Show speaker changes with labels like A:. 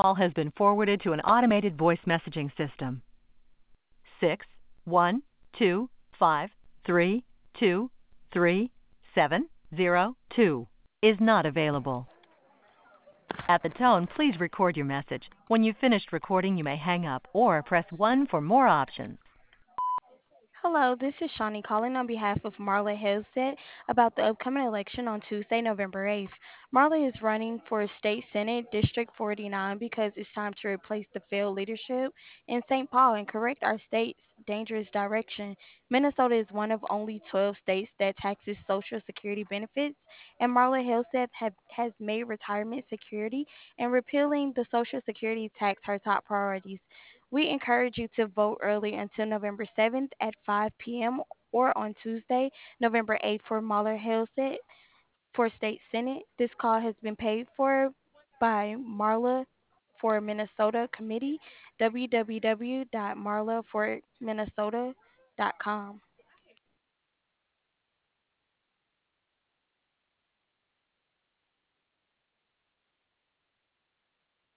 A: call has been forwarded to an automated voice messaging system. 61253233702 is not available. At the tone, please record your message. When you've finished recording, you may hang up or press 1 for more options.
B: Hello, this is Shawnee calling on behalf of Marla Hillstead about the upcoming election on Tuesday, November 8th. Marla is running for State Senate District 49 because it's time to replace the failed leadership in St. Paul and correct our state's dangerous direction. Minnesota is one of only 12 states that taxes Social Security benefits, and Marla Hillstead has made retirement security and repealing the Social Security tax her top priorities. We encourage you to vote early until November 7th at 5 p.m. or on Tuesday, November 8th for Mahler Hillset for State Senate. This call has been paid for by Marla for Minnesota Committee, www.marlaforminnesota.com.